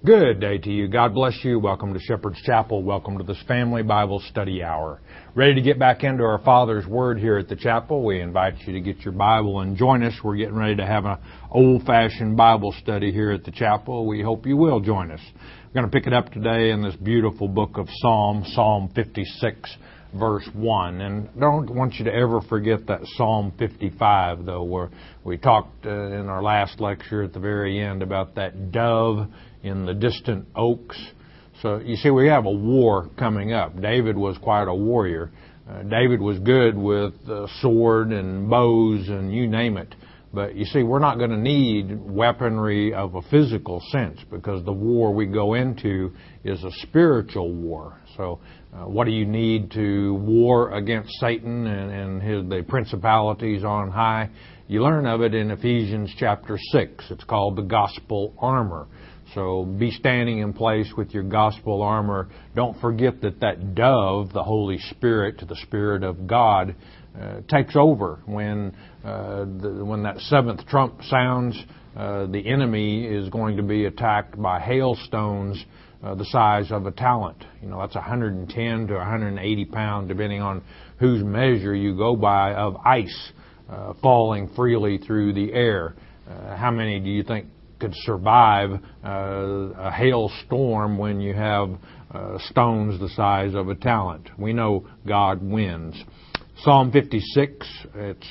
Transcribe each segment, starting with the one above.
Good day to you. God bless you. Welcome to Shepherd's Chapel. Welcome to this family Bible study hour. Ready to get back into our Father's Word here at the chapel? We invite you to get your Bible and join us. We're getting ready to have an old-fashioned Bible study here at the chapel. We hope you will join us. We're going to pick it up today in this beautiful book of Psalm 56, verse 1. And don't want you to ever forget that Psalm 55, though, where we talked in our last lecture at the very end about that dove in the distant oaks. So you see, we have a war coming up. David was quite a warrior. David was good with sword and bows and you name it. But you see, we're not going to need weaponry of a physical sense because the war we go into is a spiritual war. So what do you need to war against Satan and the principalities on high? You learn of it in Ephesians chapter 6. It's called the gospel armor. So be standing in place with your gospel armor. Don't forget that dove, the Holy Spirit, the Spirit of God, takes over when that seventh trump sounds. The enemy is going to be attacked by hailstones the size of a talent. You know, that's 110 to 180 pounds, depending on whose measure you go by, of ice falling freely through the air. How many do you think could survive a hailstorm when you have stones the size of a talent? We know God wins. Psalm 56, it's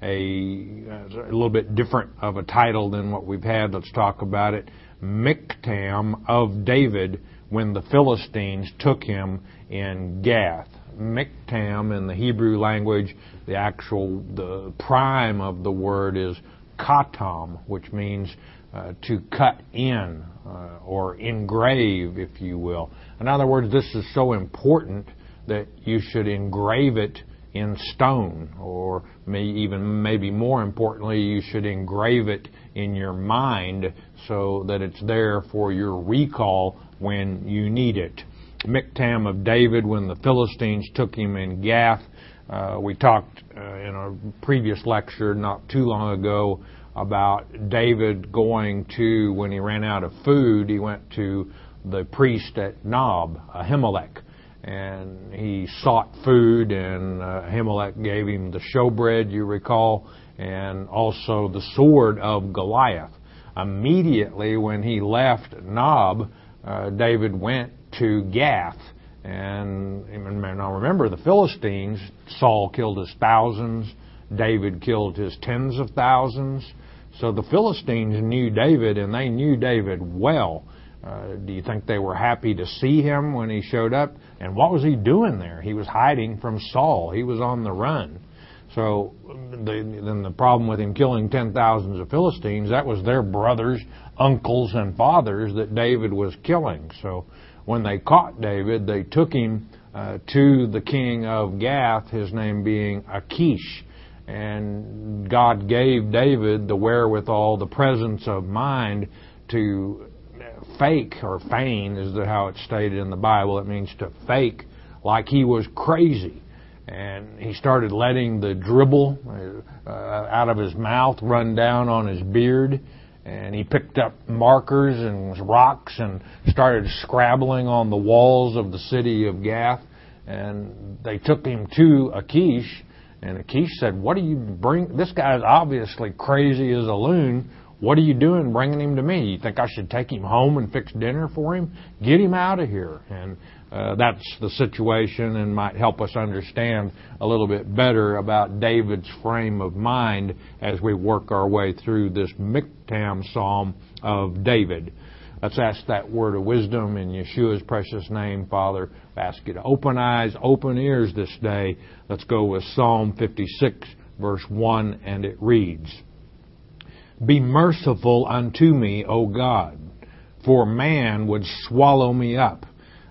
a little bit different of a title than what we've had. Let's talk about it. Miktam of David when the Philistines took him in Gath. Miktam in the Hebrew language, the prime of the word is katam, which means to cut in or engrave, if you will. In other words, this is so important that you should engrave it in stone, or maybe more importantly, you should engrave it in your mind so that it's there for your recall when you need it. Miktam of David when the Philistines took him in Gath. We talked in a previous lecture not too long ago about David going to, when he ran out of food, he went to the priest at Nob, Ahimelech, and he sought food, and Ahimelech gave him the showbread, you recall, and also the sword of Goliath. Immediately when he left Nob, David went to Gath. And now remember, the Philistines, Saul killed his thousands, David killed his tens of thousands. So the Philistines knew David, and they knew David well. Do you think they were happy to see him when he showed up? And what was he doing there? He was hiding from Saul. He was on the run. So then the problem with him killing 10,000 of Philistines, that was their brothers, uncles, and fathers that David was killing. So when they caught David, they took him to the king of Gath, his name being Achish. And God gave David the wherewithal, the presence of mind to fake, or feign is how it's stated in the Bible. It means to fake like he was crazy. And he started letting the dribble out of his mouth run down on his beard. And he picked up markers and rocks and started scrabbling on the walls of the city of Gath. And they took him to Achish. And Achish said, "What do you bring? This guy's obviously crazy as a loon. What are you doing bringing him to me? You think I should take him home and fix dinner for him? Get him out of here." And that's the situation, and might help us understand a little bit better about David's frame of mind as we work our way through this Miktam Psalm of David. Let's ask that word of wisdom in Yeshua's precious name, Father. I ask you to open eyes, open ears this day. Let's go with Psalm 56, verse 1, and it reads, "Be merciful unto me, O God, for man would swallow me up.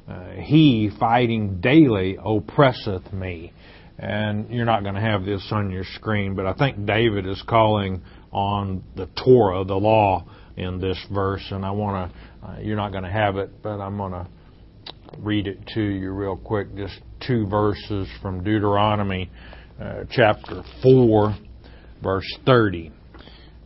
He, fighting daily, oppresseth me." And you're not going to have this on your screen, but I think David is calling on the Torah, the law, in this verse, and I want to, you're not going to have it, but I'm going to read it to you real quick, just 2 verses from Deuteronomy chapter 4, verse 30.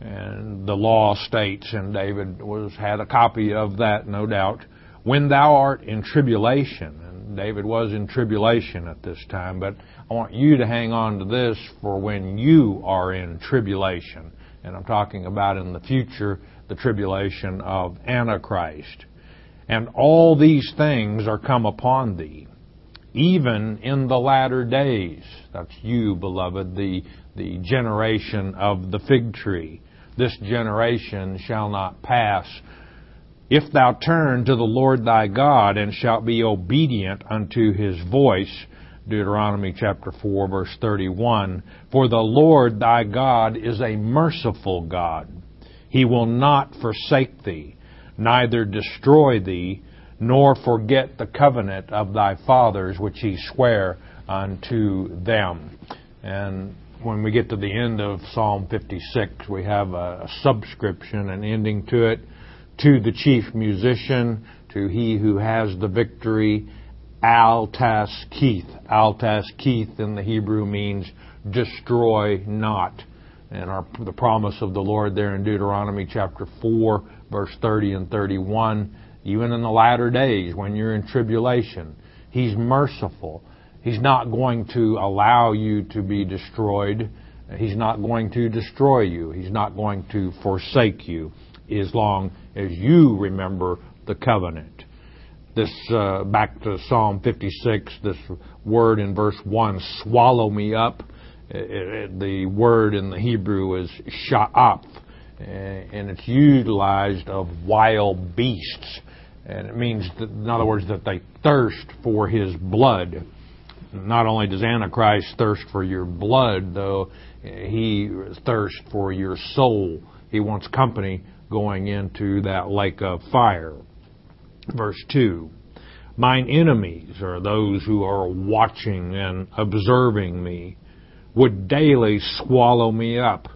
And the law states, and David had a copy of that, no doubt, when thou art in tribulation. And David was in tribulation at this time, but I want you to hang on to this for when you are in tribulation. And I'm talking about in the future, the tribulation of Antichrist. And all these things are come upon thee, even in the latter days. That's you, beloved, the generation of the fig tree. This generation shall not pass, if thou turn to the Lord thy God, and shalt be obedient unto His voice. Deuteronomy chapter 4, verse 31. For the Lord thy God is a merciful God. He will not forsake thee, neither destroy thee, nor forget the covenant of thy fathers which He sware unto them. And when we get to the end of Psalm 56, we have a subscription, an ending to it. To the chief musician, to he who has the victory, Al-Tas-Keith. Al-Tas-Keith in the Hebrew means destroy not. And the promise of the Lord there in Deuteronomy chapter 4, verse 30 and 31, even in the latter days when you're in tribulation, He's merciful. He's not going to allow you to be destroyed. He's not going to destroy you. He's not going to forsake you as long as you remember the covenant. This, back to Psalm 56, this word in verse 1, swallow me up. The word in the Hebrew is sha'af, and it's utilized of wild beasts. And it means, that, in other words, that they thirst for His blood. Not only does Antichrist thirst for your blood, though, he thirsts for your soul. He wants company going into that lake of fire. Verse 2, mine enemies, are those who are watching and observing me, would daily swallow me up,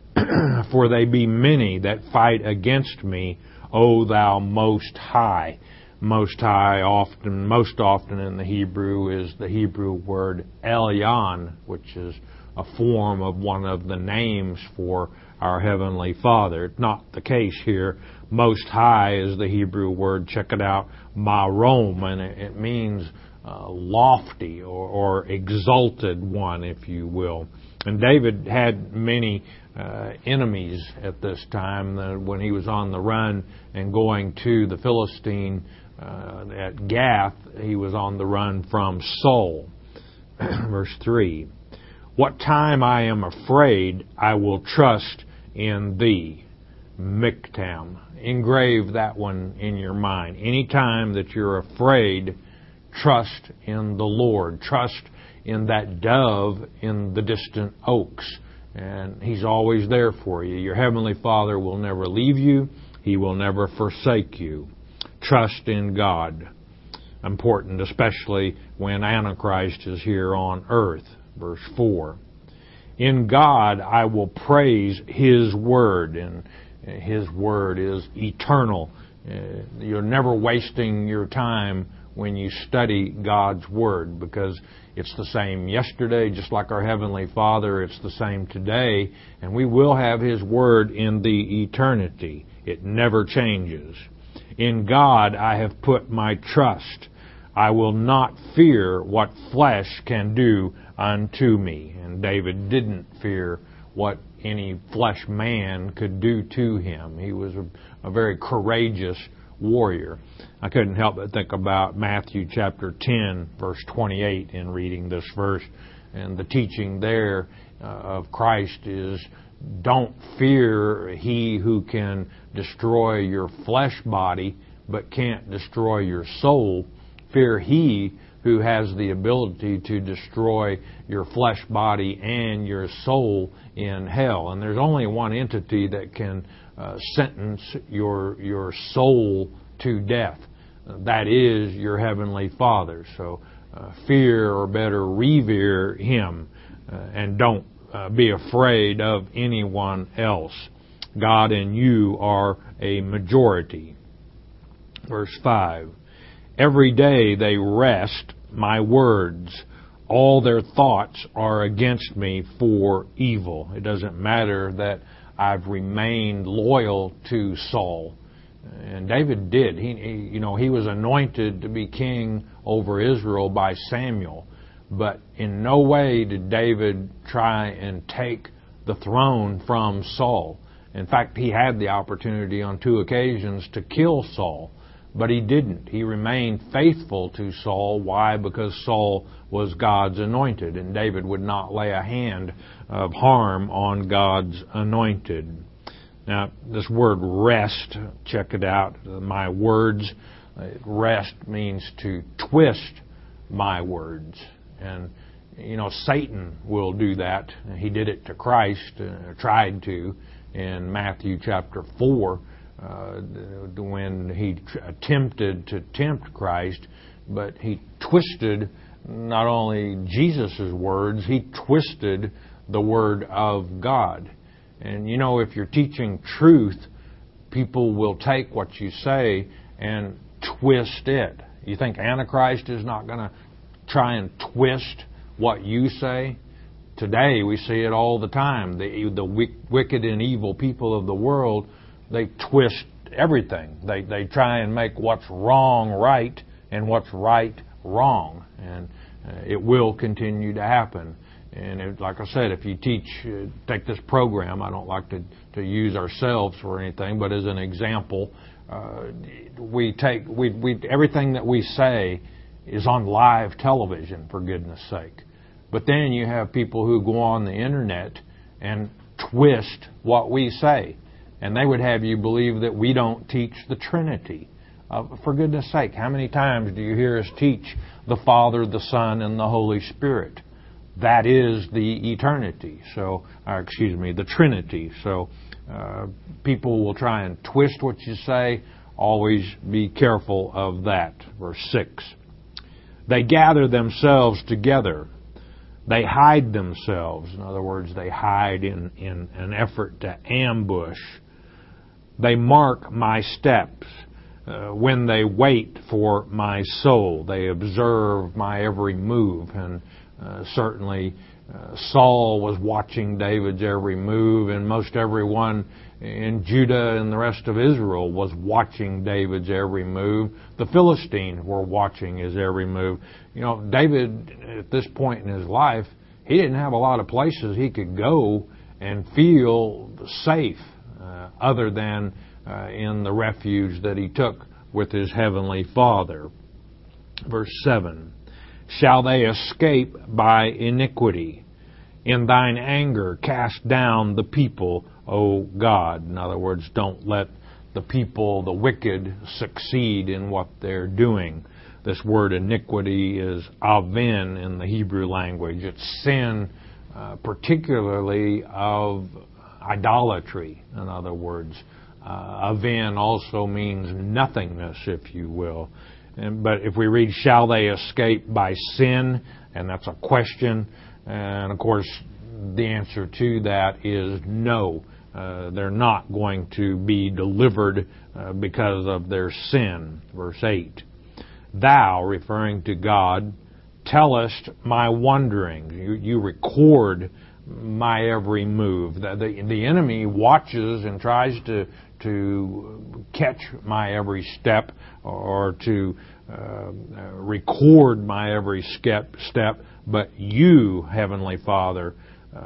for they be many that fight against me, O thou Most High. Most High, most often in the Hebrew, is the Hebrew word Elyon, which is a form of one of the names for our Heavenly Father. It's not the case here. Most High is the Hebrew word, check it out, Marom, and it means lofty or exalted one, if you will. And David had many enemies at this time. When he was on the run and going to the Philistine at Gath, he was on the run from Saul. Verse 3, what time I am afraid, I will trust in thee. Miktam. Engrave that one in your mind. Any time that you're afraid, trust in the Lord. Trust in that dove in the distant oaks. And He's always there for you. Your Heavenly Father will never leave you. He will never forsake you. Trust in God. Important, especially when Antichrist is here on earth. Verse 4. In God I will praise His Word, and His Word is eternal. You're never wasting your time when you study God's Word, because it's the same yesterday, just like our Heavenly Father. It's the same today, and we will have His Word in the eternity. It never changes. In God I have put my trust. I will not fear what flesh can do unto me. And David didn't fear what any flesh man could do to him. He was a very courageous warrior. I couldn't help but think about Matthew chapter 10, verse 28 in reading this verse. And the teaching there of Christ is, don't fear he who can destroy your flesh body but can't destroy your soul. Fear he who has the ability to destroy your flesh body and your soul in hell. And there's only one entity that can sentence your soul to death. That is your Heavenly Father. So fear, or better, revere Him, and don't be afraid of anyone else. God and you are a majority. Verse 5. Every day they wrest my words. All their thoughts are against me for evil. It doesn't matter that I've remained loyal to Saul. And David did. He was anointed to be king over Israel by Samuel. But in no way did David try and take the throne from Saul. In fact, he had the opportunity on 2 occasions to kill Saul, but he didn't. He remained faithful to Saul. Why? Because Saul was God's anointed, and David would not lay a hand of harm on God's anointed. Now, this word rest, check it out. My words, rest means to twist my words. And, Satan will do that. He did it to Christ, tried to, in Matthew chapter 4, when he attempted to tempt Christ, but he twisted not only Jesus' words, he twisted the Word of God. And if you're teaching truth, people will take what you say and twist it. You think Antichrist is not going to try and twist what you say? Today we see it all the time. The wicked and evil people of the world, they twist everything. They try and make what's wrong right and what's right wrong. And it will continue to happen. And like I said, if you take this program, I don't like to use ourselves for anything, but as an example, everything that we say is on live television, for goodness sake. But then you have people who go on the internet and twist what we say. And they would have you believe that we don't teach the Trinity. For goodness sake, how many times do you hear us teach the Father, the Son, and the Holy Spirit? That is the eternity. The Trinity. So people will try and twist what you say. Always be careful of that. Verse 6. They gather themselves together. They hide themselves. In other words, they hide in an effort to ambush. They mark my steps. When they wait for my soul, they observe my every move. And certainly Saul was watching David's every move, and most everyone in Judah and the rest of Israel was watching David's every move. The Philistines were watching his every move. David, at this point in his life, he didn't have a lot of places he could go and feel safe other than in the refuge that he took with his heavenly Father. Verse 7. Shall they escape by iniquity? In thine anger cast down the people, O God. In other words, don't let the people, the wicked, succeed in what they're doing. This word iniquity is aven in the Hebrew language. It's sin, particularly of idolatry, in other words. Aven also means nothingness, if you will. But if we read, shall they escape by sin? And that's a question. And of course, the answer to that is no. They're not going to be delivered because of their sin. Verse 8. Thou, referring to God, tellest my wanderings. You record my every move. The enemy watches and tries to catch my every step or to record my every step, but you, Heavenly Father,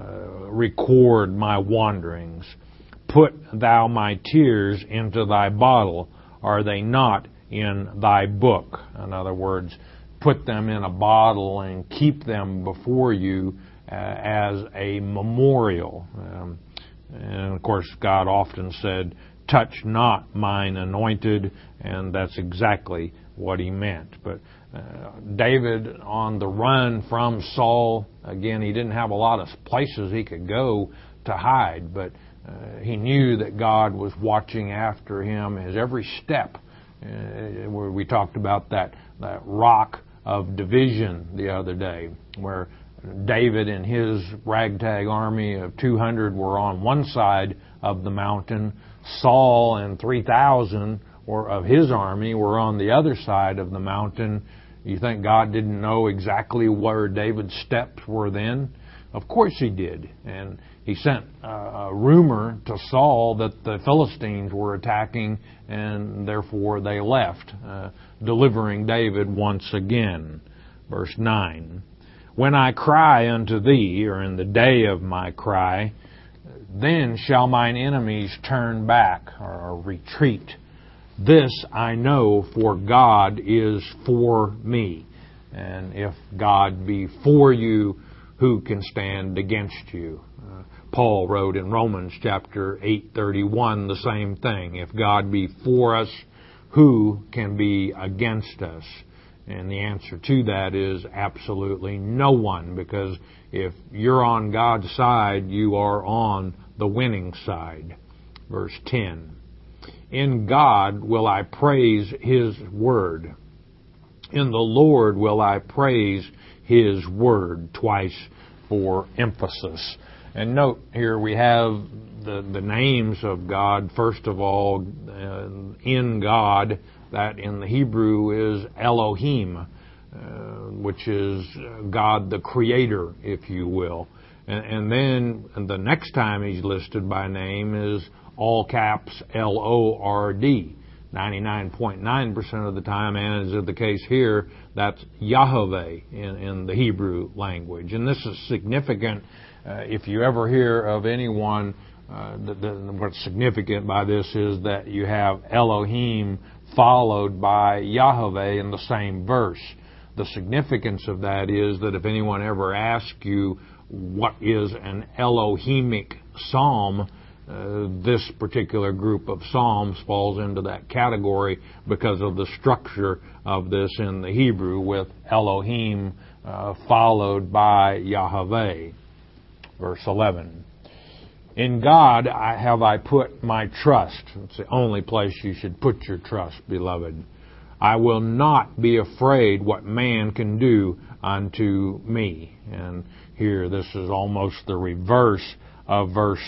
record my wanderings. Put thou my tears into thy bottle. Are they not in thy book? In other words, put them in a bottle and keep them before you as a memorial. And of course, God often said, touch not mine anointed, and that's exactly what he meant. But David, on the run from Saul, again, he didn't have a lot of places he could go to hide, but he knew that God was watching after him his every step. Where we talked about that rock of division the other day, where David and his ragtag army of 200 were on one side of the mountain. Saul and 3,000 of his army were on the other side of the mountain. You think God didn't know exactly where David's steps were then? Of course he did. And he sent a rumor to Saul that the Philistines were attacking, and therefore they left, delivering David once again. Verse 9. When I cry unto thee, or in the day of my cry, then shall mine enemies turn back or retreat. This I know, for God is for me. And if God be for you, who can stand against you? Paul wrote in Romans chapter 8:31 the same thing. If God be for us, who can be against us? And the answer to that is absolutely no one, because if you're on God's side, you are on the winning side. Verse 10. In God will I praise His word. In the Lord will I praise His word, twice for emphasis. And note here we have the names of God. First of all, in God, that in the Hebrew is Elohim, which is God the Creator, if you will. And then the next time He's listed by name is all caps Lord. 99.9% of the time, and as is the case here, that's Yahweh in the Hebrew language. And this is significant. If you ever hear of anyone, what's significant by this is that you have Elohim followed by Yahweh in the same verse. The significance of that is that if anyone ever asks you what is an Elohimic psalm, this particular group of psalms falls into that category because of the structure of this in the Hebrew, with Elohim followed by Yahweh. Verse 11. In God have I put my trust. It's the only place you should put your trust, beloved. I will not be afraid what man can do unto me. And here, this is almost the reverse of verse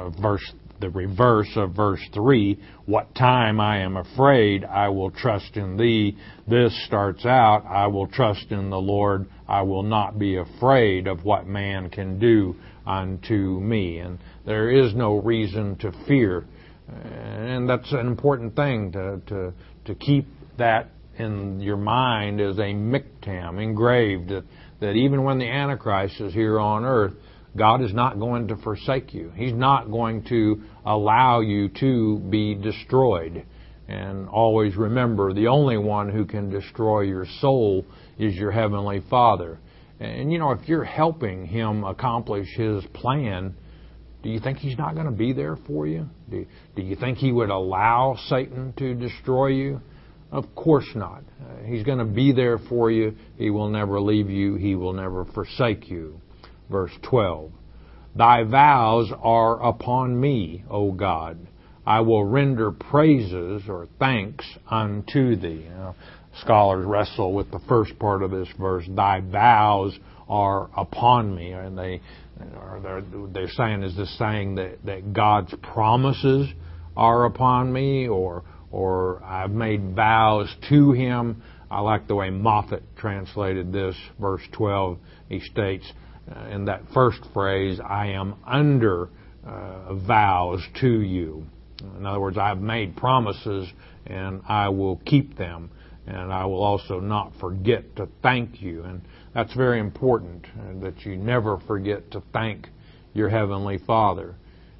3. What time I am afraid, I will trust in thee. This starts out, I will trust in the Lord. I will not be afraid of what man can do unto me. And there is no reason to fear. And that's an important thing to keep that in your mind as a miktam, engraved, that even when the Antichrist is here on earth, God is not going to forsake you. He's not going to allow you to be destroyed. And always remember, the only one who can destroy your soul is your Heavenly Father. And if you're helping Him accomplish His plan, do you think He's not going to be there for you? Do you think He would allow Satan to destroy you? Of course not. He's going to be there for you. He will never leave you. He will never forsake you. Verse 12. Thy vows are upon me, O God. I will render praises or thanks unto thee. Scholars wrestle with the first part of this verse. Thy vows are upon me. And they're saying, is this saying that God's promises are upon me, or I've made vows to Him? I like the way Moffat translated this. Verse 12, he states, in that first phrase, I am under vows to you. In other words, I've made promises and I will keep them, and I will also not forget to thank you. And that's very important, that you never forget to thank your Heavenly Father.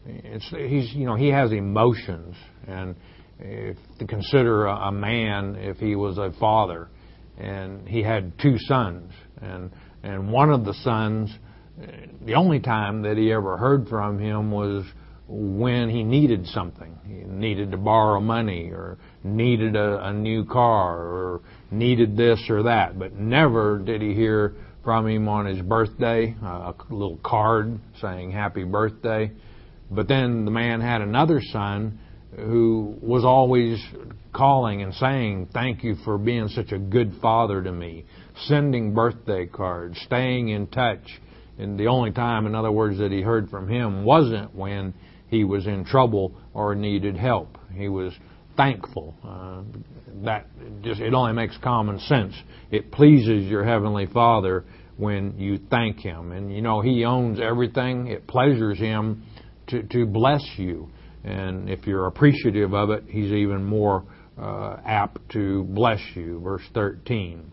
He has emotions, and if to consider a man, if he was a father and he had two sons, and one of the sons, the only time that he ever heard from him was when he needed something. He needed to borrow money, or needed a new car, or needed this or that. But never did he hear from him on his birthday, a little card saying happy birthday. But then the man had another son who was always calling and saying, thank you for being such a good father to me, sending birthday cards, staying in touch. And the only time, in other words, that he heard from him wasn't when he was in trouble or needed help. He was thankful. It only makes common sense. It pleases your Heavenly Father when you thank Him. And He owns everything. It pleasures Him to bless you. And if you're appreciative of it, He's even more apt to bless you. Verse 13.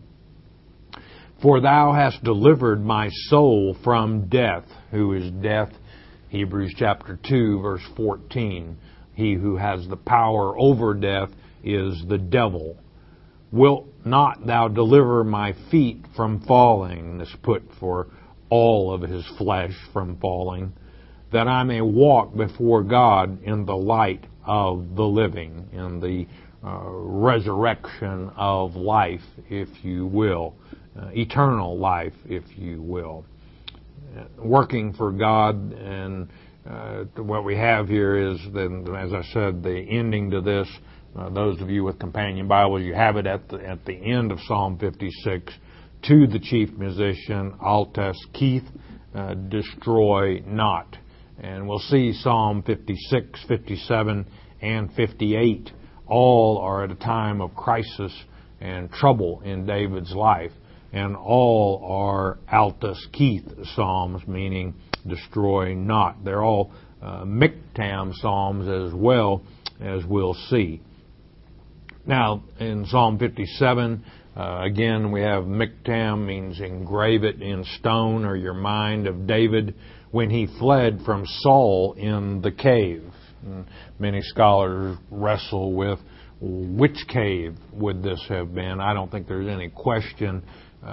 For thou hast delivered my soul from death. Who is death? Hebrews chapter 2, verse 14. He who has the power over death is the devil. Wilt not thou deliver my feet from falling? This put for all of his flesh from falling, that I may walk before God in the light of the living, in the resurrection of life, if you will, eternal life, if you will. Working for God, and what we have here is, then, as I said, the ending to this. Those of you with companion Bibles, you have it at the end of Psalm 56. To the chief musician, Altes Keith, destroy not. And we'll see Psalm 56, 57, and 58. All are at a time of crisis and trouble in David's life. And all are Altes Keith psalms, meaning destroy not. They're all Miktam psalms as well, as we'll see. Now, in Psalm 57, again, we have Miktam, means engrave it in stone, or your mind, of David when he fled from Saul in the cave. And many scholars wrestle with which cave would this have been. I don't think there's any question.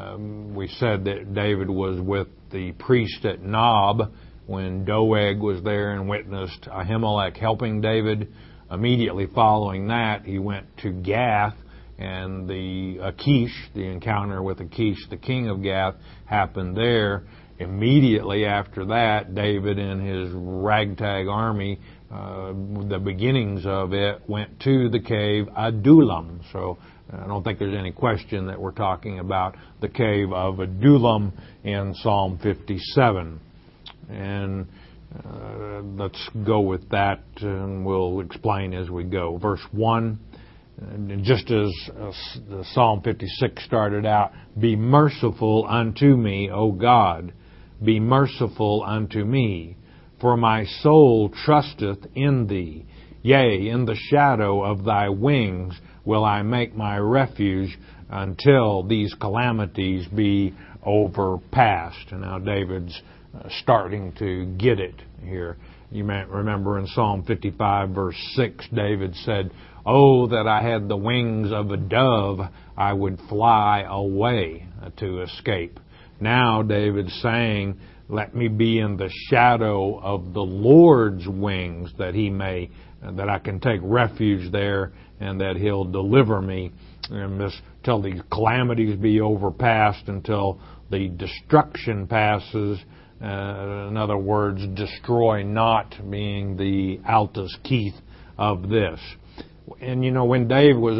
We said that David was with the priest at Nob when Doeg was there and witnessed Ahimelech helping David. Immediately following that, he went to Gath, and the encounter with Achish, the king of Gath, happened there. Immediately after that, David and his ragtag army, the beginnings of it, went to the cave Adullam. So I don't think there's any question that we're talking about the cave of Adullam in Psalm 57. And let's go with that, and we'll explain as we go. Verse 1, and just as the Psalm 56 started out, be merciful unto me, O God, be merciful unto me, for my soul trusteth in thee. Yea, in the shadow of thy wings will I make my refuge until these calamities be overpassed. And now David's starting to get it here. You may remember in Psalm 55, verse 6, David said, "Oh, that I had the wings of a dove, I would fly away to escape." Now David's saying, let me be in the shadow of the Lord's wings, that I can take refuge there, and that He'll deliver me, and till the calamities be overpassed, until the destruction passes. In other words, destroy not being the Altes Keith of this. And when David was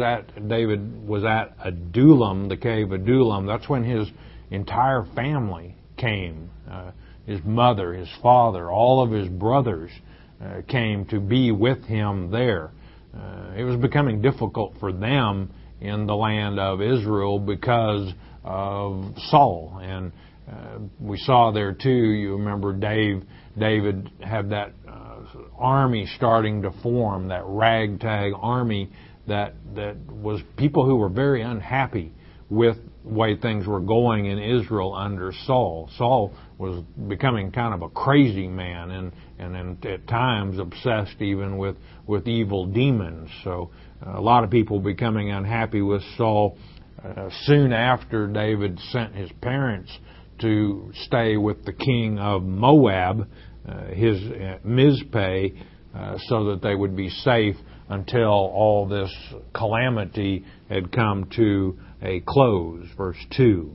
at Adullam, the cave Adullam, that's when his entire family came. His mother, his father, all of his brothers came to be with him there. It was becoming difficult for them in the land of Israel because of Saul. And we saw there too, you remember David had that army starting to form, that ragtag army that was people who were very unhappy with the way things were going in Israel under Saul. Saul was becoming kind of a crazy man, and at times obsessed even with evil demons. So a lot of people becoming unhappy with Saul. Soon after, David sent his parents to stay with the king of Moab, his Mizpeh, so that they would be safe until all this calamity had come to a close. Verse 2.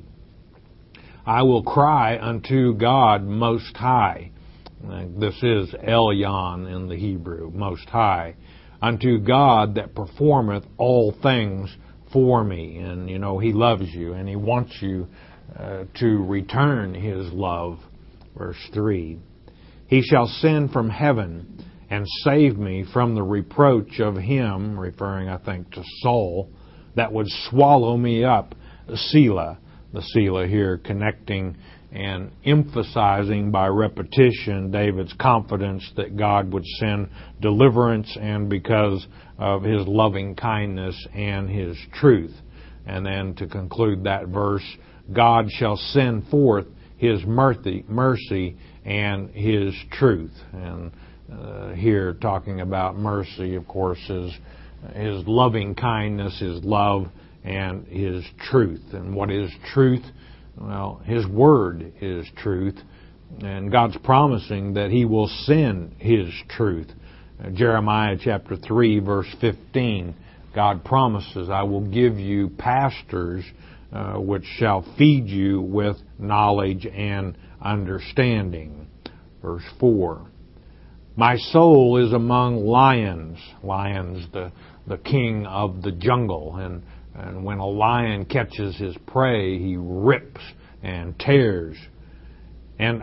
I will cry unto God Most High. This is Elyon in the Hebrew, Most High. Unto God that performeth all things for me. And He loves you, and He wants you to return His love. Verse 3. He shall send from heaven and save me from the reproach of him, referring, I think, to Saul, that would swallow me up, Selah. the Selah here, connecting and emphasizing by repetition David's confidence that God would send deliverance, and because of His loving kindness and His truth. And then to conclude that verse, God shall send forth His mercy and His truth. And here talking about mercy, of course, is His loving kindness, His love, and His truth. And what is truth? Well, His Word is truth, and God's promising that He will send His truth. Jeremiah chapter 3, verse 15, God promises, I will give you pastors which shall feed you with knowledge and understanding. Verse 4, my soul is among lions. Lions, the king of the jungle. And when a lion catches his prey, he rips and tears. And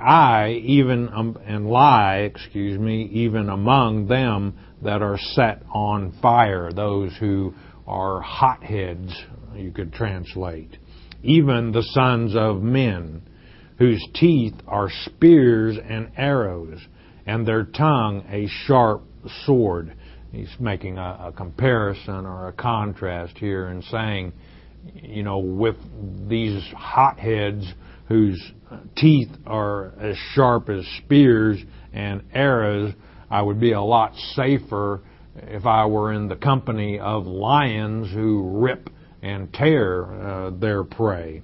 lie, even among them that are set on fire, those who are hotheads, you could translate. Even the sons of men, whose teeth are spears and arrows, and their tongue a sharp sword. He's making a comparison or a contrast here and saying, with these hotheads whose teeth are as sharp as spears and arrows, I would be a lot safer if I were in the company of lions who rip and tear their prey.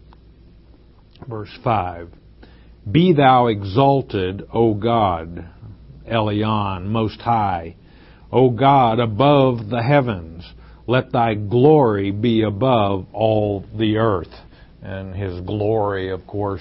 Verse 5, be thou exalted, O God, Elyon, Most High, O God, above the heavens, let thy glory be above all the earth. And His glory, of course,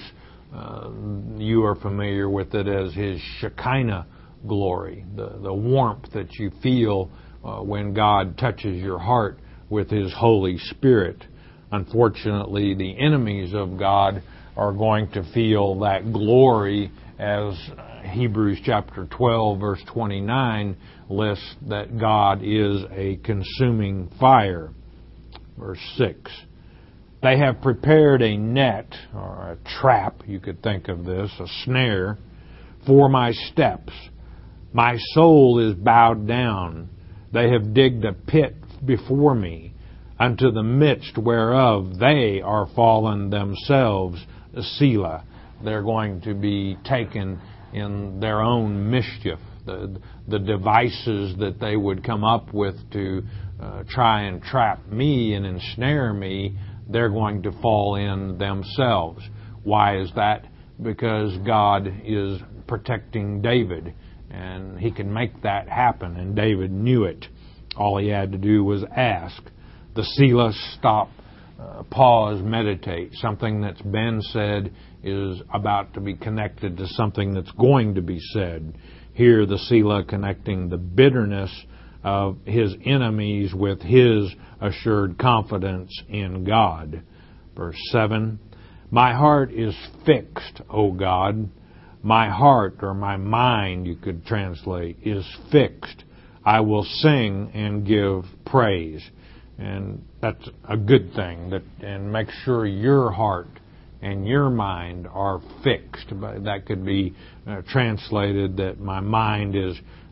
you are familiar with it as His Shekinah glory, the warmth that you feel when God touches your heart with His Holy Spirit. Unfortunately, the enemies of God are going to feel that glory, as Hebrews chapter 12, verse 29 lists that God is a consuming fire. Verse 6, they have prepared a net, or a trap, you could think of this, a snare, for my steps. My soul is bowed down. They have digged a pit before me, unto the midst whereof they are fallen themselves, Selah. They're going to be taken in their own mischief. The devices that they would come up with to try and trap me and ensnare me, they're going to fall in themselves. Why is that? Because God is protecting David, and He can make that happen, and David knew it. All he had to do was ask. The Selah, stop, pause, meditate. Something that's been said is about to be connected to something that's going to be said. Here the Selah connecting the bitterness of his enemies with his assured confidence in God. Verse 7, my heart is fixed, O God. My heart, or my mind, you could translate, is fixed. I will sing and give praise. And that's a good thing. And make sure your heart and your mind are fixed. That could be translated that my mind is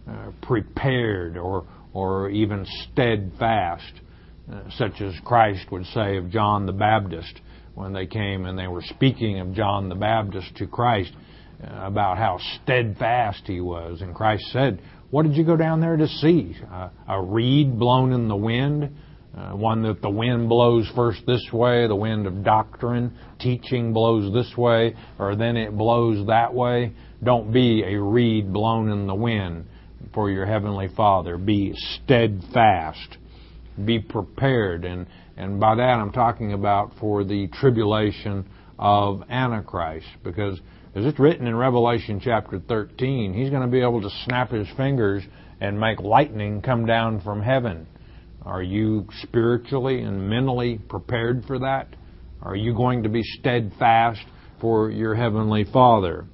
prepared or even steadfast, such as Christ would say of John the Baptist when they came and they were speaking of John the Baptist to Christ about how steadfast he was. And Christ said, what did you go down there to see? A reed blown in the wind? One that the wind blows first this way, the wind of doctrine, teaching blows this way, or then it blows that way. Don't be a reed blown in the wind for your Heavenly Father. Be steadfast. Be prepared. And by that I'm talking about for the tribulation of Antichrist. Because as it's written in Revelation chapter 13, he's going to be able to snap his fingers and make lightning come down from heaven. Are you spiritually and mentally prepared for that? Are you going to be steadfast for your Heavenly Father?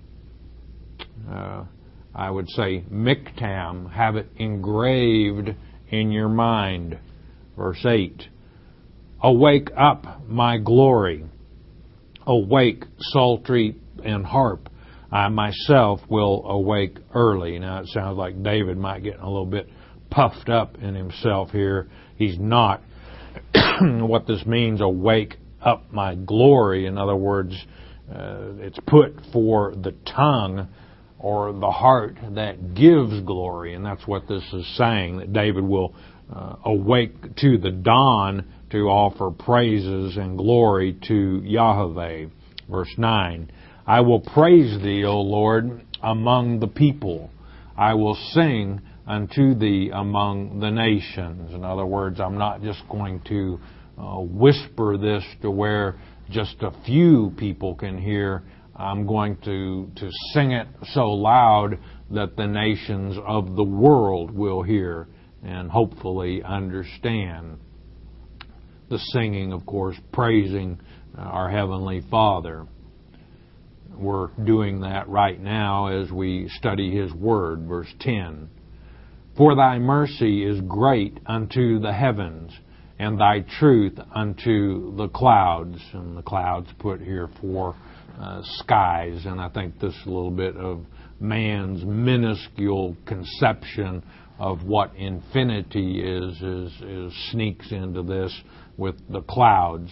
I would say, miktam, have it engraved in your mind. Verse 8, awake up, my glory. awake, psaltery, and harp. I myself will awake early. Now, it sounds like David might get a little bit puffed up in himself here. He's not. What this means, awake up my glory. In other words, it's put for the tongue or the heart that gives glory. And that's what this is saying, that David will awake to the dawn to offer praises and glory to Yahweh. Verse 9, I will praise thee, O Lord, among the people. I will sing unto thee among the nations. In other words, I'm not just going to whisper this to where just a few people can hear. I'm going to sing it so loud that the nations of the world will hear and hopefully understand. The singing, of course, praising our Heavenly Father. We're doing that right now as we study His Word. Verse 10, For thy mercy is great unto the heavens, and thy truth unto the clouds. And the clouds put here for skies. And I think this is a little bit of man's minuscule conception of what infinity is sneaks into this with the clouds.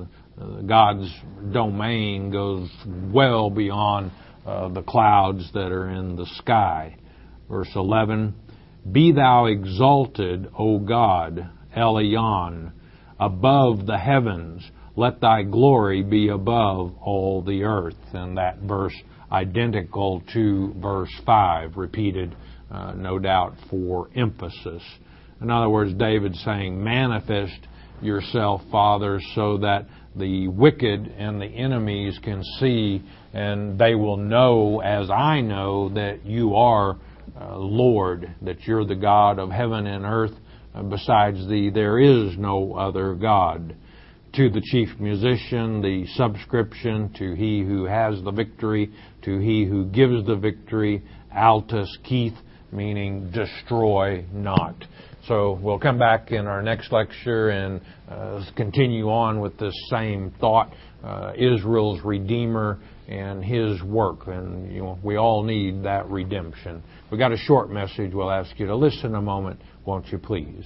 God's domain goes well beyond the clouds that are in the sky. Verse 11, Be thou exalted, O God, Elion, above the heavens. Let thy glory be above all the earth. And that verse identical to verse 5, repeated, no doubt, for emphasis. In other words, David's saying, manifest yourself, Father, so that the wicked and the enemies can see, and they will know, as I know, that you are Lord, that you're the God of heaven and earth. Besides thee, there is no other God. To the chief musician, the subscription, to he who has the victory, to he who gives the victory, altus Keith, meaning destroy not. So we'll come back in our next lecture and continue on with this same thought, Israel's Redeemer and His work. And we all need that redemption. We got a short message. We'll ask you to listen a moment, won't you please?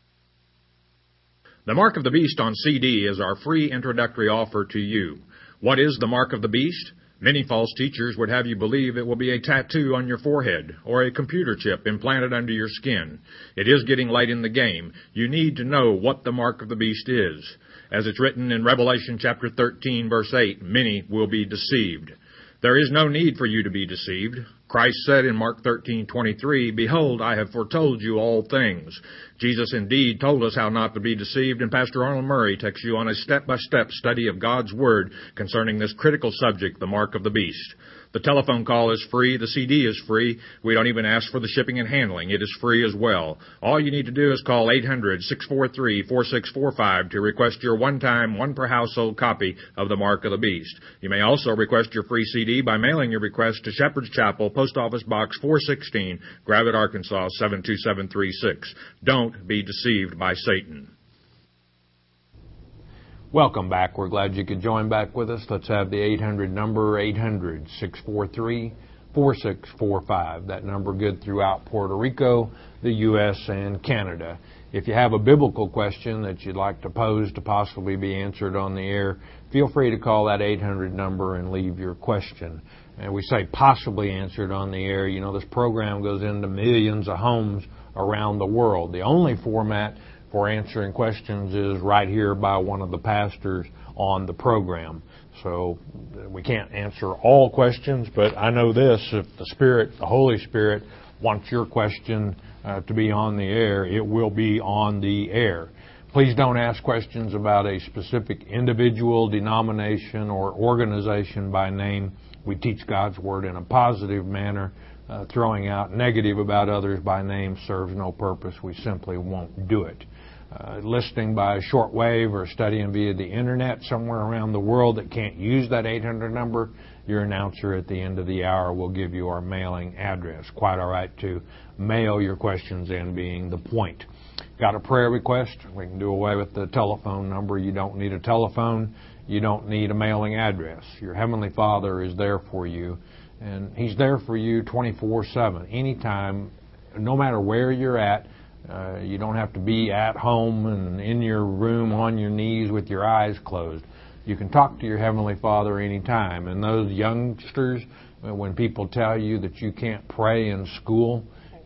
The Mark of the Beast on CD is our free introductory offer to you. What is the Mark of the Beast? Many false teachers would have you believe it will be a tattoo on your forehead or a computer chip implanted under your skin. It is getting late in the game. You need to know what the Mark of the Beast is. As it's written in Revelation chapter 13, verse 8, many will be deceived. There is no need for you to be deceived. Christ said in Mark 13:23, Behold, I have foretold you all things. Jesus indeed told us how not to be deceived, and Pastor Arnold Murray takes you on a step-by-step study of God's Word concerning this critical subject, the Mark of the Beast. The telephone call is free. The CD is free. We don't even ask for the shipping and handling. It is free as well. All you need to do is call 800-643-4645 to request your one-time, one-per-household copy of the Mark of the Beast. You may also request your free CD by mailing your request to Shepherd's Chapel, Post Office Box 416, Gravette, Arkansas 72736. Don't be deceived by Satan. Welcome back. We're glad you could join back with us. Let's have the 800 number, 800-643-4645. That number good throughout Puerto Rico, the U.S., and Canada. If you have a biblical question that you'd like to pose to possibly be answered on the air, feel free to call that 800 number and leave your question. And we say possibly answered on the air. You know, this program goes into millions of homes around the world. The only format for answering questions is right here by one of the pastors on the program. So we can't answer all questions, but I know this, if the Holy Spirit wants your question to be on the air, it will be on the air. Please don't ask questions about a specific individual, denomination, or organization by name. We teach God's Word in a positive manner. Throwing out negative about others by name serves no purpose. We simply won't do it. Listening by shortwave or studying via the internet somewhere around the world that can't use that 800 number, your announcer at the end of the hour will give you our mailing address. Quite all right to mail your questions in, being the point. got a prayer request, we can do away with the telephone number. You don't need a telephone. You don't need a mailing address. Your Heavenly Father is there for you, and He's there for you 24/7, anytime, no matter where you're at. You don't have to be at home and in your room on your knees with your eyes closed. You can talk to your Heavenly Father anytime. And those youngsters, when people tell you that you can't pray in school,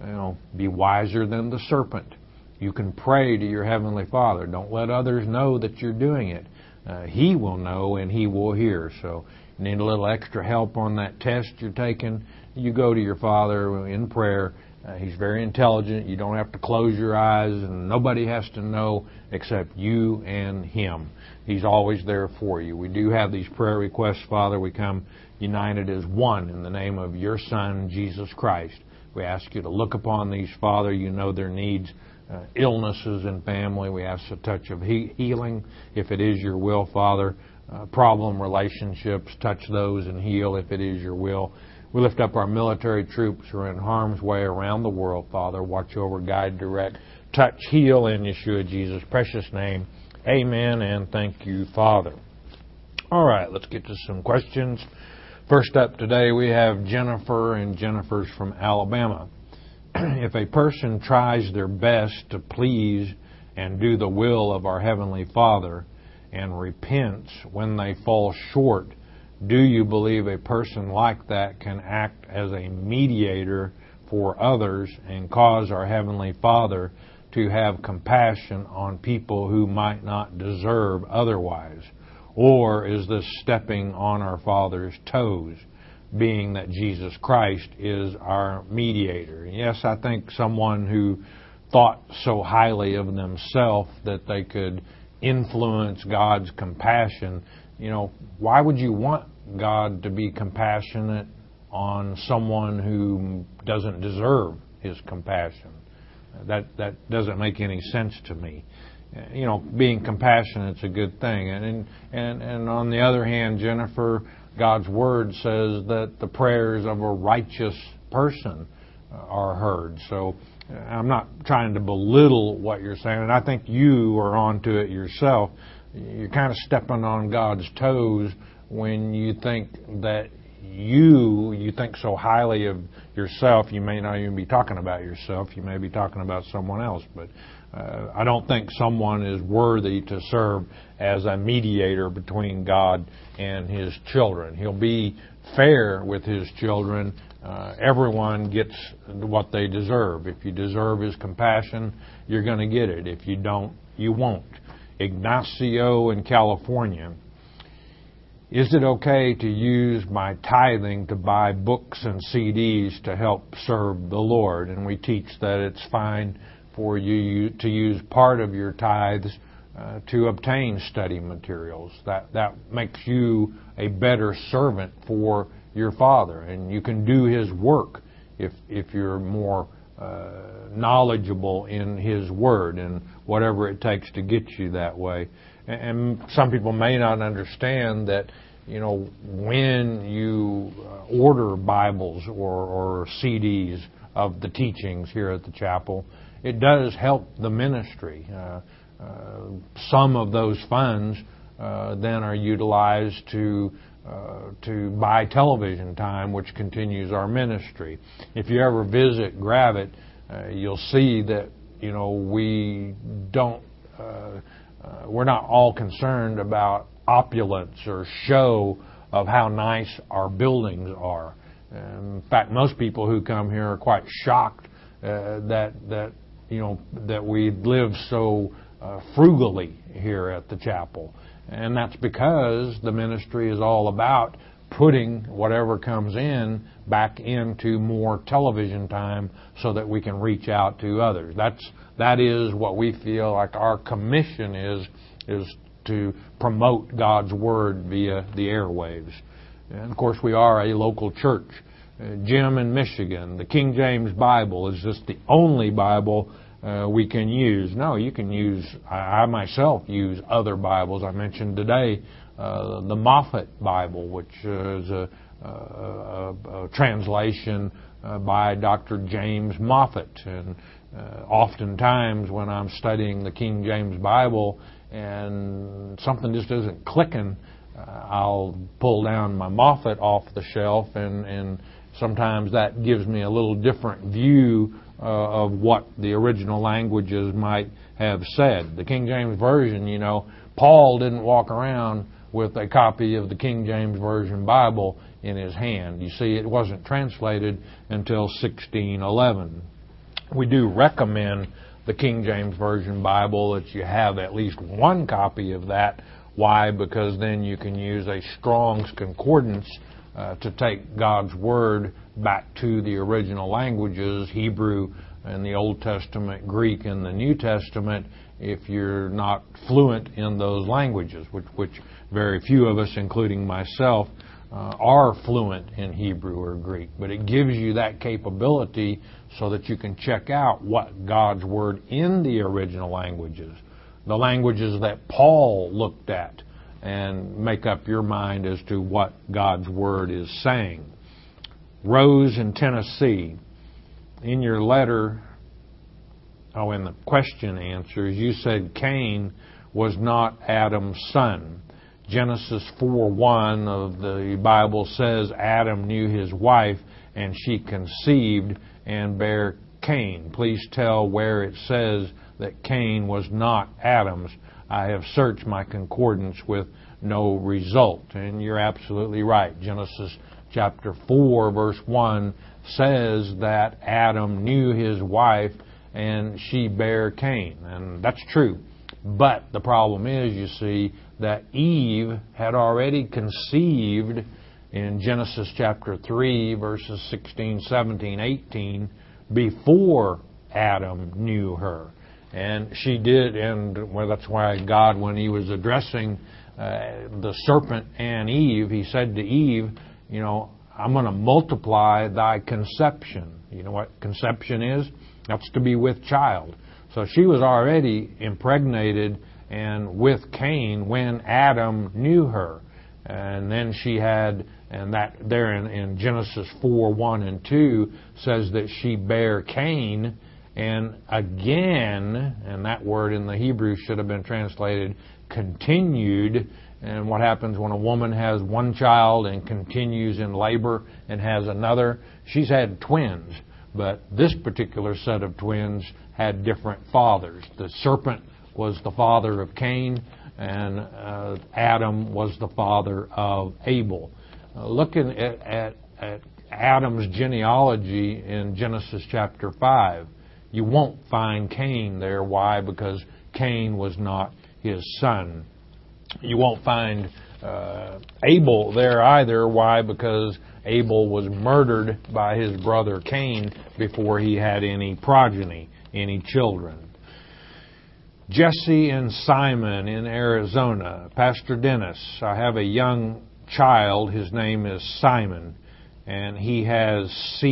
be wiser than the serpent. You can pray to your Heavenly Father. Don't let others know that you're doing it. He will know and He will hear. So you need a little extra help on that test you're taking, you go to your Father in prayer. He's very intelligent. You don't have to close your eyes, and nobody has to know except you and Him. He's always there for you. We do have these prayer requests, Father. We come united as one in the name of your Son, Jesus Christ. We ask you to look upon these, Father. You know their needs, illnesses in family. We ask a touch of healing, if it is your will, Father. Problem relationships, touch those and heal if it is your will. We lift up our military troops who are in harm's way around the world, Father. Watch over, guide, direct, touch, heal in Yeshua Jesus' precious name. Amen, and thank you, Father. All right, let's get to some questions. First up today, we have Jennifer, and Jennifer's from Alabama. If a person tries their best to please and do the will of our Heavenly Father and repents when they fall short, do you believe a person like that can act as a mediator for others and cause our Heavenly Father to have compassion on people who might not deserve otherwise? Or is this stepping on our Father's toes, being that Jesus Christ is our mediator? Yes, I think someone who thought so highly of themselves that they could influence God's compassion, why would you want God to be compassionate on someone who doesn't deserve His compassion? That doesn't make any sense to me. Being compassionate is a good thing. And on the other hand, Jennifer, God's Word says that the prayers of a righteous person are heard. So I'm not trying to belittle what you're saying, and I think you are onto it yourself. You're kind of stepping on God's toes when you think that you think so highly of yourself. You may not even be talking about yourself. You may be talking about someone else. But I don't think someone is worthy to serve as a mediator between God and His children. He'll be fair with His children. Everyone gets what they deserve. If you deserve His compassion, you're going to get it. If you don't, you won't. Ignacio in California. Is it okay to use my tithing to buy books and CDs to help serve the Lord? And we teach that it's fine for you to use part of your tithes to obtain study materials. That makes you a better servant for your Father, and you can do His work if you're more knowledgeable in His Word and whatever it takes to get you that way. And some people may not understand that, when you order Bibles or CDs of the teachings here at the chapel, it does help the ministry. Some of those funds then are utilized to buy television time, which continues our ministry. If you ever visit Gravett, you'll see that we're not all concerned about opulence or show of how nice our buildings are. In fact, most people who come here are quite shocked that we live so frugally here at the chapel. And that's because the ministry is all about putting whatever comes in back into more television time so that we can reach out to others. That is what we feel like our commission is to promote God's Word via the airwaves. And of course, we are a local church. Jim in Michigan, the King James Bible is just the only Bible we can use. No, you can use, I myself use other Bibles. I mentioned today the Moffat Bible, which is a translation by Dr. James Moffat. And Oftentimes when I'm studying the King James Bible and something just isn't clicking, I'll pull down my Moffat off the shelf, and sometimes that gives me a little different view of what the original languages might have said. The King James Version, Paul didn't walk around with a copy of the King James Version Bible in his hand. You see, it wasn't translated until 1611. We do recommend the King James Version Bible, that you have at least one copy of that. Why? Because then you can use a Strong's Concordance to take God's Word back to the original languages, Hebrew in the Old Testament, Greek in the New Testament, if you're not fluent in those languages, which very few of us, including myself, are fluent in Hebrew or Greek. But it gives you that capability so that you can check out what God's Word in the original languages, the languages that Paul looked at, and make up your mind as to what God's Word is saying. Rose in Tennessee, in your letter, in the question answers, you said Cain was not Adam's son. Genesis 4:1 of the Bible says Adam knew his wife, and she conceived and bare Cain. Please tell where it says that Cain was not Adam's. I have searched my concordance with no result. And you're absolutely right. Genesis chapter 4, verse 1 says that Adam knew his wife and she bare Cain. And that's true. But the problem is, you see, that Eve had already conceived in Genesis chapter 3, verses 16, 17, 18, before Adam knew her. And she did, and that's why God, when He was addressing the serpent and Eve, He said to Eve, I'm going to multiply thy conception. You know what conception is? That's to be with child. So she was already impregnated and with Cain when Adam knew her. And then she had, and that there in Genesis 4, 1 and 2 says that she bare Cain, and again, and that word in the Hebrew should have been translated continued. And what happens when a woman has one child and continues in labor and has another? She's had twins, but this particular set of twins had different fathers. The serpent was the father of Cain, and Adam was the father of Abel. Looking at Adam's genealogy in Genesis chapter 5, you won't find Cain there. Why? Because Cain was not his son. You won't find Abel there either. Why? Because Abel was murdered by his brother Cain before he had any progeny, any children. Jesse and Simon in Arizona. Pastor Dennis, I have a young child. His name is Simon, and he has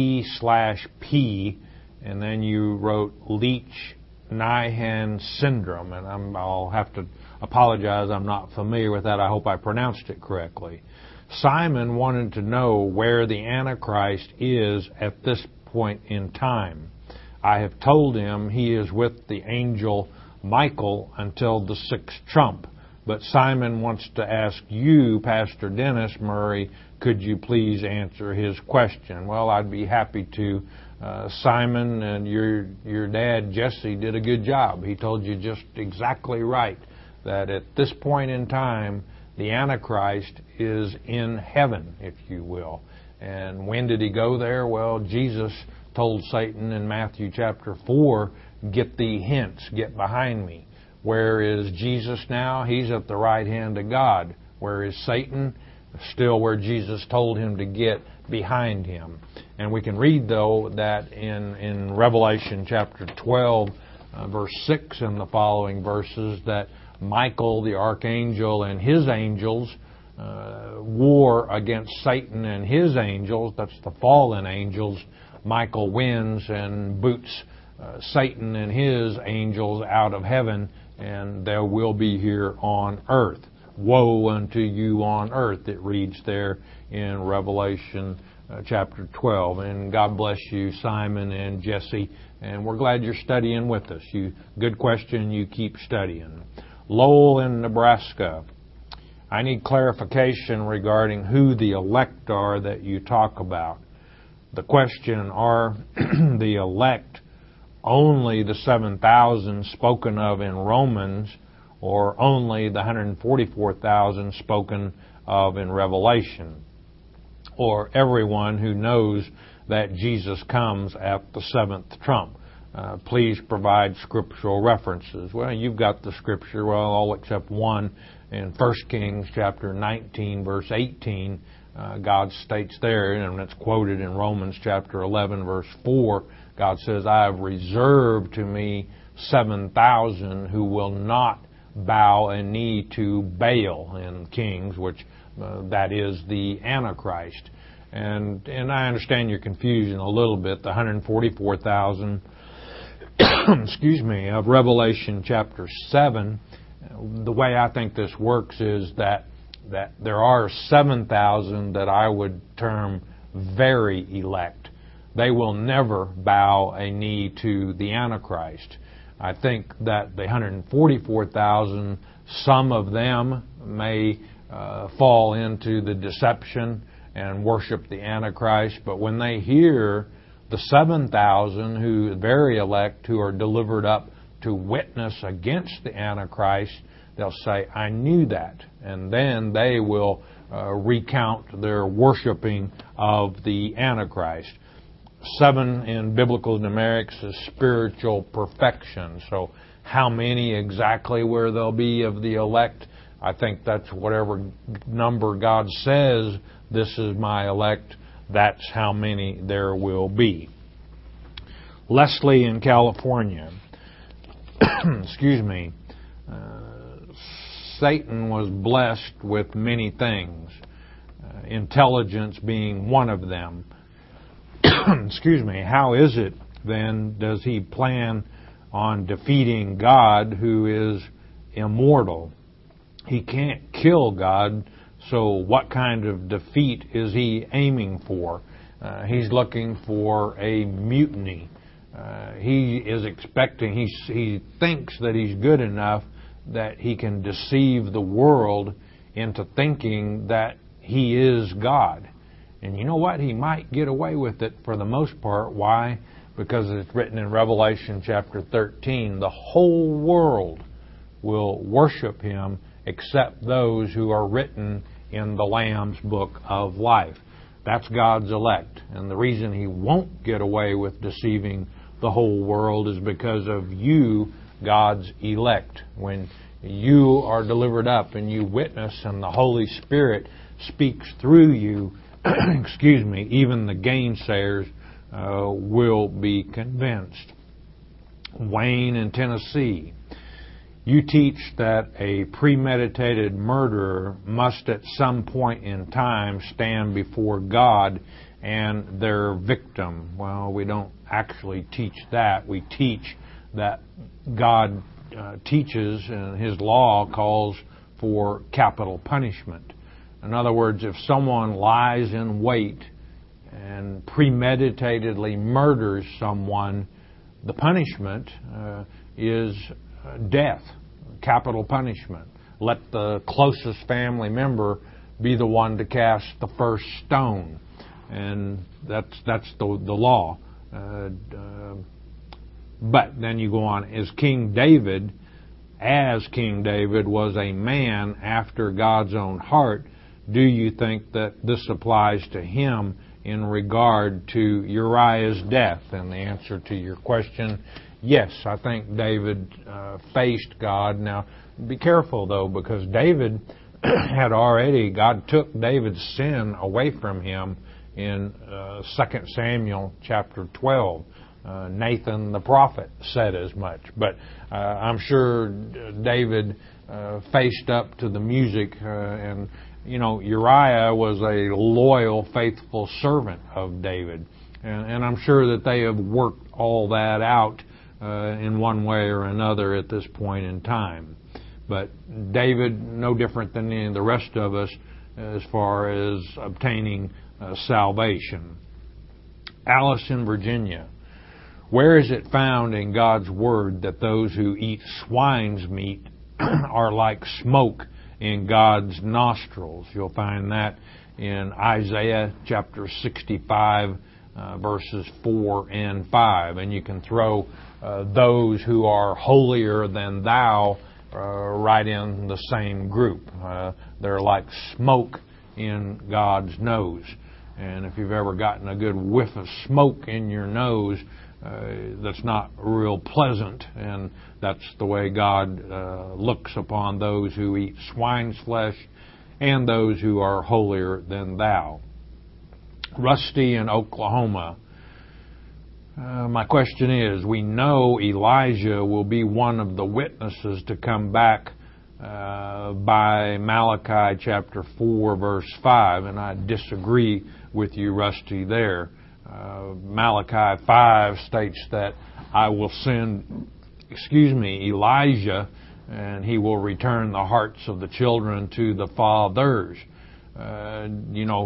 C/P, and then you wrote Leach-Nyhan syndrome, and I'll have to apologize. I'm not familiar with that. I hope I pronounced it correctly. Simon wanted to know where the Antichrist is at this point in time. I have told him he is with the angel Michael until the sixth trump. But Simon wants to ask you, Pastor Dennis Murray, could you please answer his question? Well, I'd be happy to. Simon, and your dad, Jesse, did a good job. He told you just exactly right, that at this point in time, the Antichrist is in heaven, if you will. And when did he go there? Well, Jesus told Satan in Matthew chapter 4, get thee hence, get behind me. Where is Jesus now? He's at the right hand of God. Where is Satan? Still where Jesus told him to get, behind him. And we can read, though, that in Revelation chapter 12, verse 6 and the following verses, that Michael, the archangel, and his angels war against Satan and his angels. That's the fallen angels. Michael wins and boots Satan and his angels out of heaven, and there will be here on earth. Woe unto you on earth, it reads there in Revelation chapter 12. And God bless you, Simon and Jesse. And we're glad you're studying with us. Good question. You keep studying. Lowell in Nebraska. I need clarification regarding who the elect are that you talk about. The question, are the elect only the 7,000 spoken of in Romans, or only the 144,000 spoken of in Revelation, or everyone who knows that Jesus comes at the seventh trump? Please provide scriptural references. Well, you've got the scripture, well, all except one in 1 Kings chapter 19, verse 18. God states there, and it's quoted in Romans chapter 11, verse 4, God says, I have reserved to me 7,000 who will not bow a knee to Baal in Kings, which that is the Antichrist. And I understand your confusion a little bit. The 144,000, of Revelation chapter 7, the way I think this works is that there are 7,000 that I would term very elect. They will never bow a knee to the Antichrist. I think that the 144,000, some of them may fall into the deception and worship the Antichrist, but when they hear the 7,000 who very elect who are delivered up to witness against the Antichrist, they'll say, I knew that. And then they will recount their worshiping of the Antichrist. 7 in biblical numerics is spiritual perfection. So how many exactly where they'll be of the elect? I think that's whatever number God says, this is my elect, that's how many there will be. Leslie in California. Satan was blessed with many things, intelligence being one of them. How is it then does he plan on defeating God, who is immortal? He can't kill God, so what kind of defeat is he aiming for? He's looking for a mutiny. He is expecting, he thinks that he's good enough that he can deceive the world into thinking that he is God. And you know what? He might get away with it for the most part. Why? Because it's written in Revelation chapter 13, the whole world will worship him except those who are written in the Lamb's book of life. That's God's elect. And the reason he won't get away with deceiving the whole world is because of you, God's elect. When you are delivered up and you witness and the Holy Spirit speaks through you, even the gainsayers will be convinced. Wayne in Tennessee. You teach that a premeditated murderer must at some point in time stand before God and their victim. Well, we don't actually teach that. We teach that God teaches, and His law calls for capital punishment. In other words, if someone lies in wait and premeditatedly murders someone, the punishment is death, capital punishment. Let the closest family member be the one to cast the first stone, and that's the law. But then you go on, as King David was a man after God's own heart, do you think that this applies to him in regard to Uriah's death? And the answer to your question, yes, I think David faced God. Now, be careful, though, because David God took David's sin away from him in 2 Samuel chapter 12. Nathan the prophet said as much. But I'm sure David faced up to the music, and Uriah was a loyal, faithful servant of David. And I'm sure that they have worked all that out in one way or another at this point in time. But David, no different than any of the rest of us as far as obtaining salvation. Alice in Virginia. Where is it found in God's Word that those who eat swine's meat are like smoke in God's nostrils? You'll find that in Isaiah chapter 65, verses 4 and 5. And you can throw those who are holier than thou right in the same group. They're like smoke in God's nose. And if you've ever gotten a good whiff of smoke in your nose, that's not real pleasant. And that's the way God looks upon those who eat swine's flesh and those who are holier than thou. Rusty in Oklahoma. My question is, we know Elijah will be one of the witnesses to come back by Malachi chapter 4, verse 5, and I disagree with you, Rusty, there. Malachi 5 states that I will send, Elijah, and he will return the hearts of the children to the fathers. You know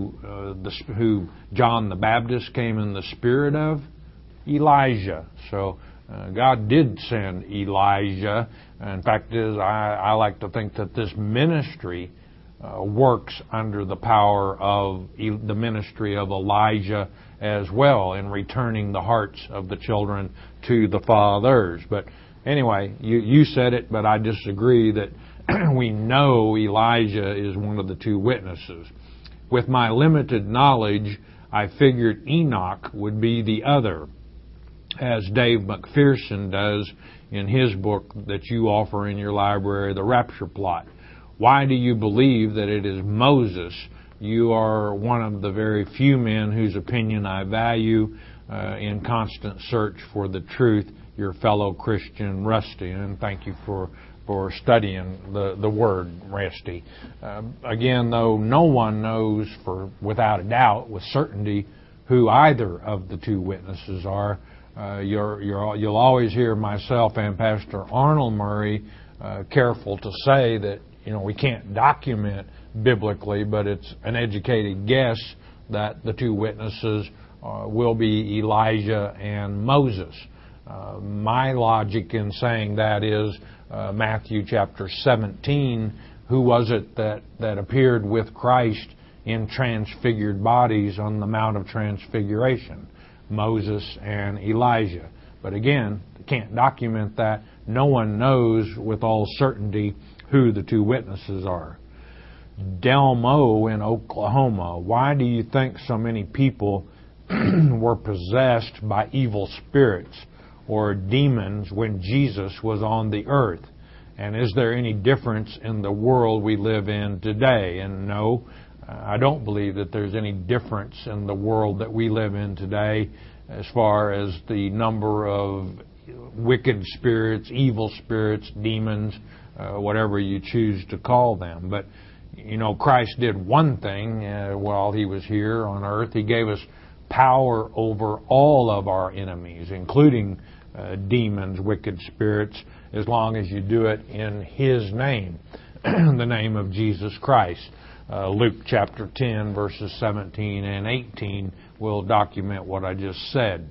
who John the Baptist came in the spirit of? Elijah. So God did send Elijah. In fact, I like to think that this ministry works under the power of the ministry of Elijah as well in returning the hearts of the children to the fathers. But anyway, you said it, but I disagree that we know Elijah is one of the two witnesses. With my limited knowledge, I figured Enoch would be the other, as Dave McPherson does in his book that you offer in your library, The Rapture Plot. Why do you believe that it is Moses? You are one of the very few men whose opinion I value in constant search for the truth, your fellow Christian Rusty. And thank you for studying the Word, Rusty. Again, though, no one knows without a doubt, with certainty, who either of the two witnesses are. You'll always hear myself and Pastor Arnold Murray careful to say that we can't document biblically, but it's an educated guess that the two witnesses will be Elijah and Moses. My logic in saying that is Matthew chapter 17. Who was it that appeared with Christ in transfigured bodies on the Mount of Transfiguration? Moses and Elijah. But again, can't document that. No one knows with all certainty who the two witnesses are. Delmo in Oklahoma. Why do you think so many people were possessed by evil spirits or demons when Jesus was on the earth? And is there any difference in the world we live in today? And no, I don't believe that there's any difference in the world that we live in today as far as the number of wicked spirits, evil spirits, demons, whatever you choose to call them. But, Christ did one thing while He was here on earth. He gave us power over all of our enemies, including demons, wicked spirits, as long as you do it in His name, the name of Jesus Christ. Luke chapter 10, verses 17 and 18 will document what I just said.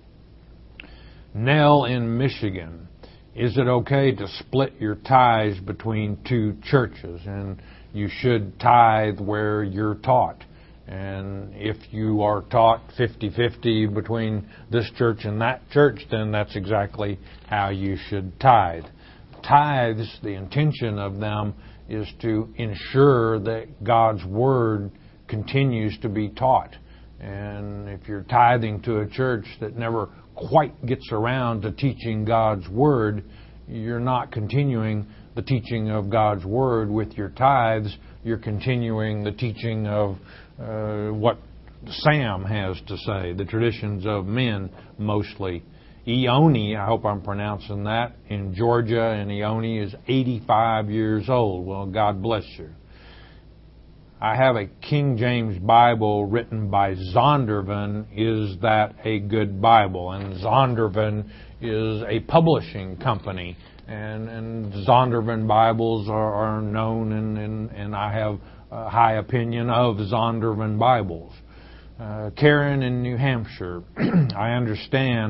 Nell in Michigan. Is it okay to split your tithes between two churches? And you should tithe where you're taught. And if you are taught 50-50 between this church and that church, then that's exactly how you should tithe. Tithes, the intention of them is to ensure that God's Word continues to be taught. And if you're tithing to a church that never quite gets around to teaching God's Word, you're not continuing the teaching of God's Word with your tithes. You're continuing the teaching of what Sam has to say, the traditions of men mostly. Eoni, I hope I'm pronouncing that, in Georgia, and Eoni is 85 years old. Well, God bless you. I have a King James Bible written by Zondervan. Is that a good Bible? And Zondervan is a publishing company. And Zondervan Bibles are known, and I have a high opinion of Zondervan Bibles. Karen in New Hampshire, I understand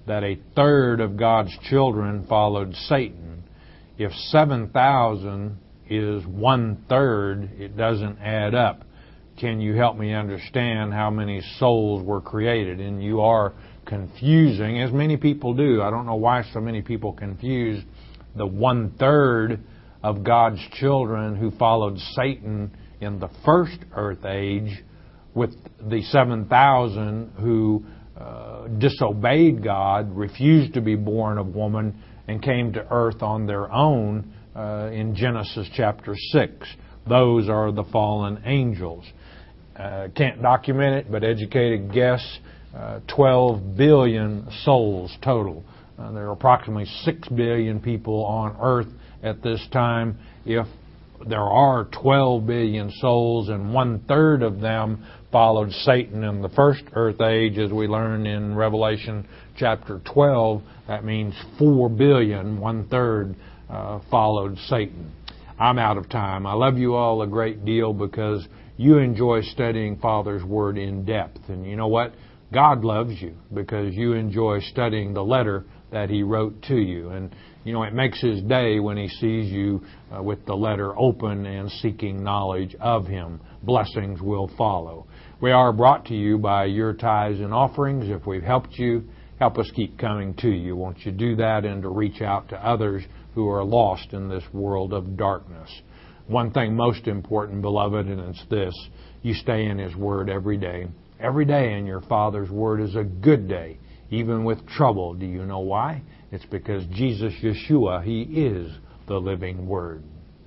that a third of God's children followed Satan. If 7,000 is 1/3, it doesn't add up. Can you help me understand how many souls were created? And you are confusing, as many people do. I don't know why so many people confuse the 1/3 of God's children who followed Satan in the first earth age with the 7,000 who disobeyed God, refused to be born of woman, and came to earth on their own in Genesis chapter 6. Those are the fallen angels. Can't document it, but educated guess, 12 billion souls total. There are approximately 6 billion people on earth at this time. If there are 12 billion souls and 1/3 of them followed Satan in the first earth age, as we learn in Revelation chapter 12, that means 4 billion, 1/3 followed Satan. I'm out of time. I love you all a great deal because you enjoy studying Father's Word in depth. And you know what? God loves you because you enjoy studying the letter that He wrote to you. And, you know, it makes His day when He sees you with the letter open and seeking knowledge of Him. Blessings will follow. We are brought to you by your tithes and offerings. If we've helped you, help us keep coming to you. Won't you do that and to reach out to others who are lost in this world of darkness? One thing most important, beloved, and it's this: you stay in His Word every day. Every day in your Father's Word is a good day, even with trouble. Do you know why? It's because Jesus, Yeshua, He is the living Word.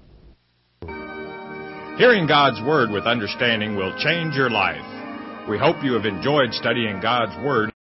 Hearing God's Word with understanding will change your life. We hope you have enjoyed studying God's Word.